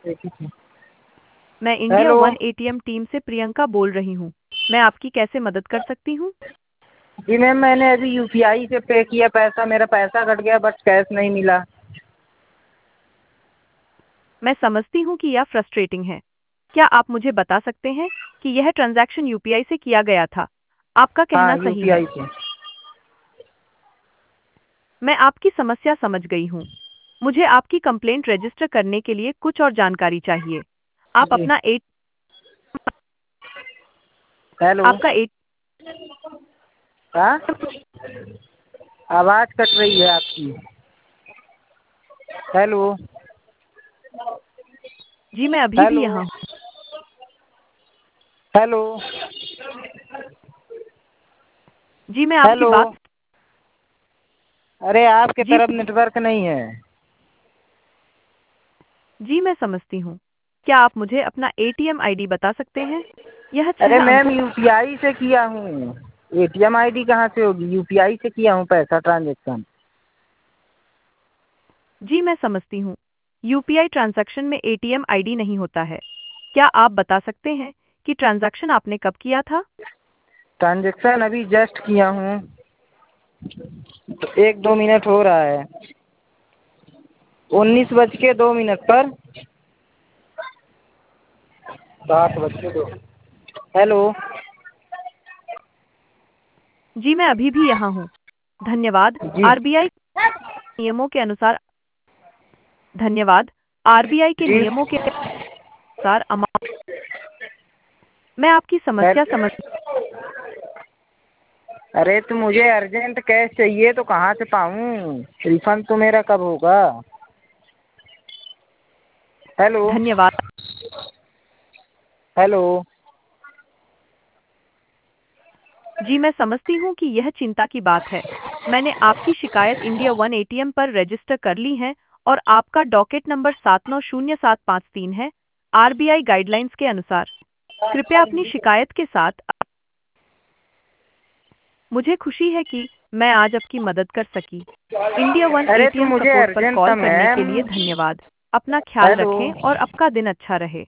देखी थी। मैं India hello. One ATM team से प्रियंका बोल रही हूँ। मैं आपकी कैसे मदद कर सकती हूँ? जी मैम, मैंने अभी यूपीआई से पे किया पैसा, मेरा पैसा कट गया बट कैश नहीं मिला। मैं समझती हूँ कि यह फ्रस्ट्रेटिंग है। क्या आप मुझे बता सकते हैं कि यह ट्रांजैक्शन यूपीआई से किया गया था? आपका हाँ, कहना सही है। यूपीआई से। मैं आपकी समस्या समझ गई हूँ। मुझे आपकी कंप्लेंट रजिस्टर करने के लिए कुछ और जानकारी चाहिए। आप जी। अपना हेलो। आपका हाँ, आवाज़ कट रही है आपकी। हेलो। जी मैं अभी भी हेलो। यहाँ हूँ। हेलो। जी मैं आपकी हेलो। बात। अरे आपके जी तरफ नेटवर्क नहीं है। जी मैं समझती हूँ। क्या आप मुझे अपना एटीएम आईडी बता सकते हैं? यह अरे 6 मैम, अंकों। यूपीआई से किया हूँ। एटीएम आईडी कहाँ से होगी? यूपीआई से किया हूँ पैसा ट्रांजेक्शन। जी मैं समझती हूँ। यूपीआई ट्रांजैक्शन में एटीएम आईडी नहीं होता है। क्या आप बता सकते हैं कि ट्रांजैक्शन आपने कब किया था? ट्रांजेक्शन अभी जस्ट किया हूँ, तो 1-2 मिनट हो रहा है। 19:02 पर। 7:02। हेलो। जी मैं अभी भी यहाँ हूँ। धन्यवाद। जी। आरबीआई नियमों के अनुसार धन्यवाद। आरबीआई के जी। नियमों के अनुसार अमाउंट। मैं आपकी समस्या हेल- समझ। अरे तो मुझे अर्जेंट कैश चाहिए, तो कहाँ से पाऊँ? रिफंड तो मेरा कब होगा? हेलो। धन्यवाद। हेलो। जी मैं समझती हूँ कि यह चिंता की बात है। मैंने आपकी शिकायत इंडिया वन एटीएम पर रजिस्टर कर ली है और आपका डॉकेट नंबर 790753 है। आरबीआई गाइडलाइंस के अनुसार कृपया अपनी शिकायत के साथ। मुझे खुशी है कि मैं आज आपकी मदद कर सकी। इंडिया वन अरे तो एटीएम मुझे सपोर्ट पर अर्जेंट था कॉल करने के मैम। लिए धन्यवाद। अपना ख्याल हेलो। रखें और आपका दिन अच्छा रहे।